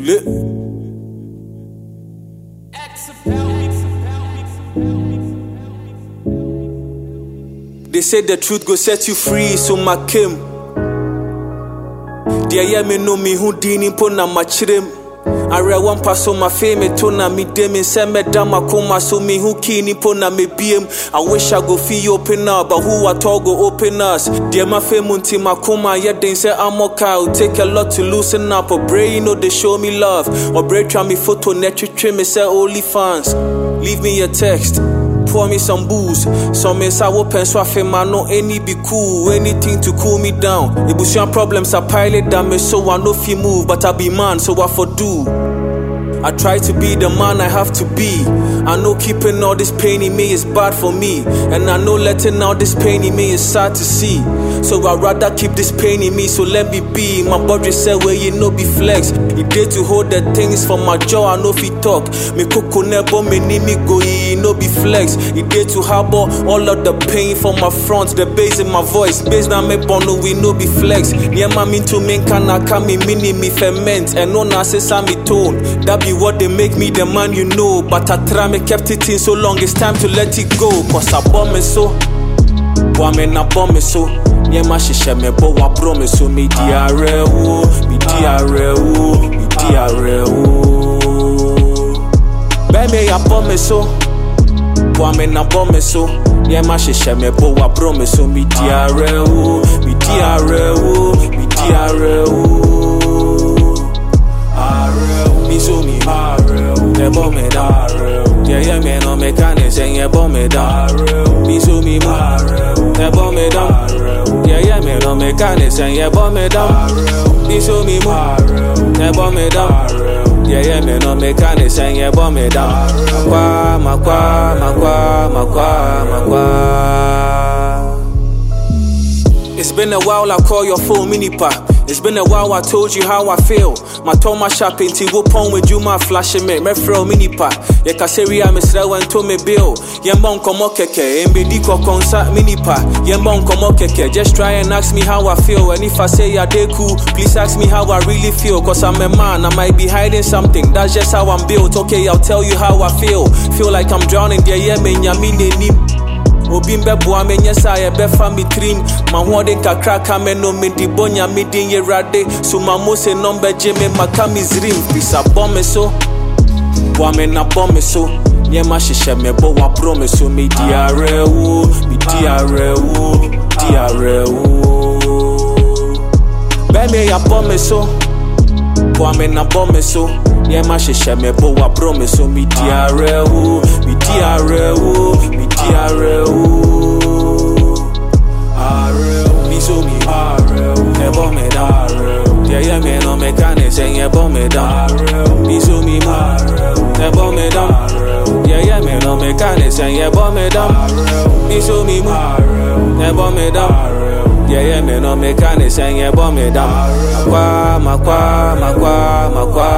Lit. They say the truth go set you free, so my Kim. Dear yeah me know me who dini po na machirem. I read one pass on my fame, to na me dem in send me down my coma, so me who keen po na me BM. I wish I go feel open up, but who I talk go open us. Dear my fame until my coma, yet they say I'm okay. It'll take a lot to loosen up. Or brain, you know they show me love. Or break try me photo, net trim me say only fans. Leave me a text. Pour me some booze. Some men say open so I feel man no any be cool. Anything to cool me down. Ebusian problems are pilot down me so I no feel move. But I be man so I for do. I try to be the man I have to be. I know keeping all this pain in me is bad for me. And I know letting out this pain in me is sad to see. So I'd rather keep this pain in me, so let me be. My body said where you know be flex. It did to hold the things for my jaw, I know if he talk. Me coco nebo me ni me go, you know be flex. It did to harbor all of the pain from my front, the bass in my voice. Bass na me bono, we know be flex. Near my mean to me kana kami mini me ferment. And no na say me tone. That be what they make me the man you know. But I try me kept it in so long, it's time to let it go. Cause I bomb me so. Boy me na bomb me so. Nye ma shisha me bo wa promise so me diare wo, me diare wo, me diare wo. Be me ya bombe so, boy me na bombe so. Nye ma shisha me bo wa promise so me diare wo, me diare wo, me diare wo. Me so me are wo, ne bombe da re wo. Yeah me no me kane say ye bombe da re wo. Me so me are wo, ne bombe da re wo. Yeah, me no me can say yeah, but me down. Me show me more. Yeah, but me down. Yeah, me no me can say yeah, but me down. Makwa. It's been a while, I call your phone mini pa. It's been a while, I told you how I feel. My toma shopping to go pon with you, my flashing me, my fro mini pa. Ye kaseri a misra went to me bill. Yembon komo keke, mbedi ko concert mini pa. Yembon komo keke, just try and ask me how I feel. And if I say ya de cool, please ask me how I really feel. Cause I'm a man, I might be hiding something. That's just how I'm built. Okay, I'll tell you how I feel. Feel like I'm drowning, yeah, me nyamine nim. Obimbe boa me nyesa ye befa mi trim. Ma wode kakra kame no me di bonya mi din ye rade. So ma mo se number jeme makami zrim. Bisa bombe so, boa me na bombe so. Nye ma shisha me bo wa promise so. Me diare wo, me diare wo, diare wo. Be me ya bombe so, boa me na bombe so. Nye ma shisha me bo wa promise so. Me diare wo, me diare wo, me diare wo. Me so me are ne bo me da. Yeah me no me can say yeah bo me da. Me so me are ne bo me da. Yeah me no me can say yeah bo me da. Me so me are ne bo me da. Yeah me no me can say yeah bo me da. Makwa.